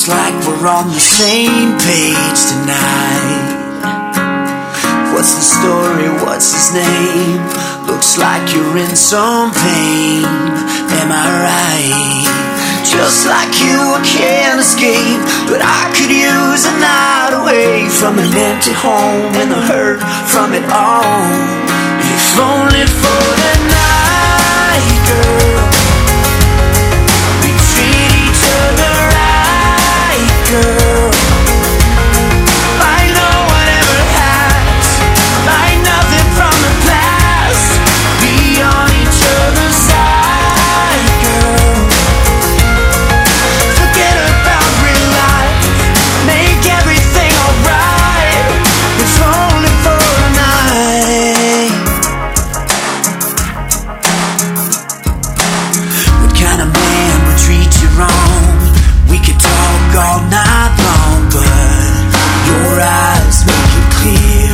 Looks like we're on the same page tonight. What's the story? What's his name? Looks like you're in some pain. Am I right? Just like you, I can't escape, but I could use a night away from an empty home and the hurt from it all. If only for the night, girl, we treat each other right, girl, like no one ever has, like nothing from the past. Be on each other's side, girl. Forget about real life, make everything alright. It's only for a night. What kind of man would treat you wrong? We could talk all night long, but your eyes make it clear.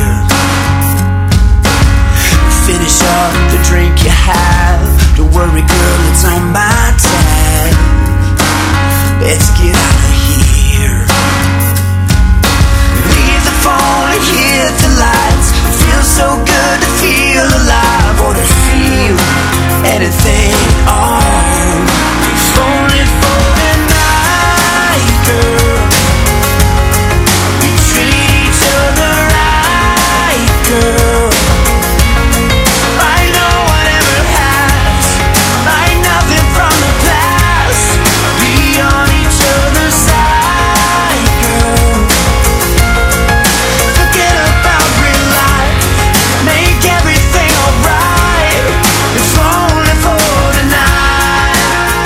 Finish up the drink you have. Don't worry, girl, it's on my tab. Let's get out of here. Leave the phone and hit the lights. It feels so good to feel alive, or to feel anything at all. If only for the night, girl, we treat each other right, girl, like no one ever has, like nothing from the past. Be on each other's side, girl. Forget about real life, make everything alright. It's only for tonight.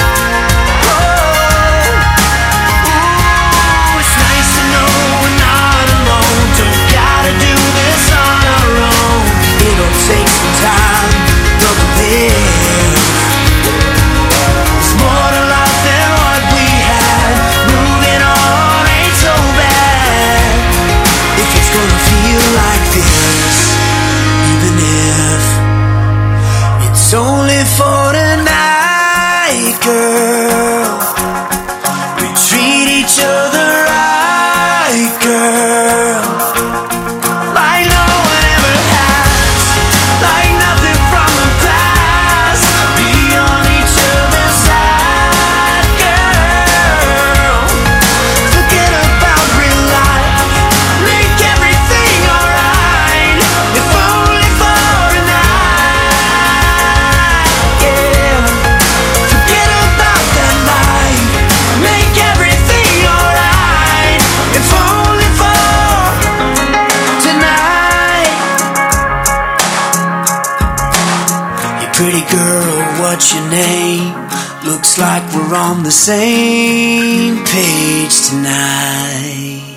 Oh, it's nice to know we're not alone. Don't gotta do this on our own. It'll take some time, but we'll live. There's more to life than what we had. Moving on ain't so bad. If it's gonna feel like this, even if it's only for tonight, girl, we treat each other right, girl, like no one ever has, like nothing from the past. Be on each other's side, girl. Forget about real life, make everything alright. If only for a night, yeah. Forget about that life, make everything alright. If only for tonight. Hey, pretty girl, what's your name? Looks like we're on the same page tonight.